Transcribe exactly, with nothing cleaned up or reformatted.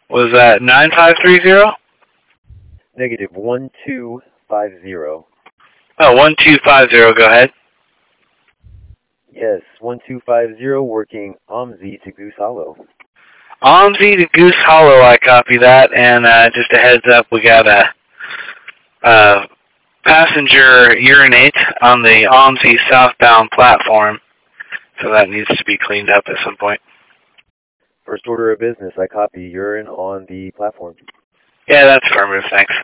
Was that nine five three zero? Negative one two five zero. Oh, one two five zero. Go ahead. Yes, one two five zero working O M S I to Goose Hollow. O M S I to Goose Hollow, I copy that, and uh, just a heads up, we got a, a passenger urinate on the O M S I southbound platform, so that needs to be cleaned up at some point. First order of business, I copy urine on the platform. Yeah, that's affirmative, thanks.